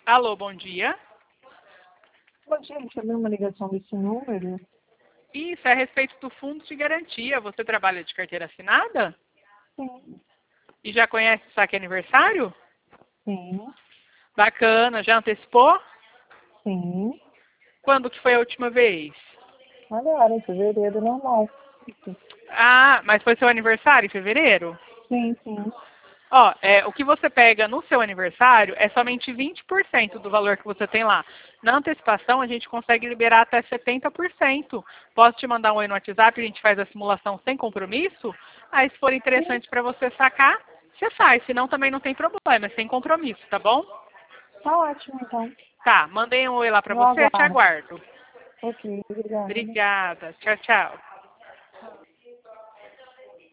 Alô, bom dia. Bom dia, recebi uma ligação desse número. Isso é a respeito do fundo de garantia. Você trabalha de carteira assinada? Sim, E já conhece o saque aniversário? sim, Bacana, já antecipou? sim. Quando que foi a última vez? Agora, em fevereiro, normal. Ah, mas foi seu aniversário em fevereiro? Sim, sim. Ó, o que você pega no seu aniversário é somente 20% do valor que você tem lá. Na antecipação, a gente consegue liberar até 70%. Posso te mandar um oi no WhatsApp, a gente faz a simulação sem compromisso? Aí, se for Sim, interessante para você sacar, você faz. Senão, também não tem problema, é sem compromisso, tá bom? tá ótimo, então. Tá, mandei um oi lá para Eu você, te aguardo. aguardo. Ok, obrigada. Obrigada. Tchau, tchau.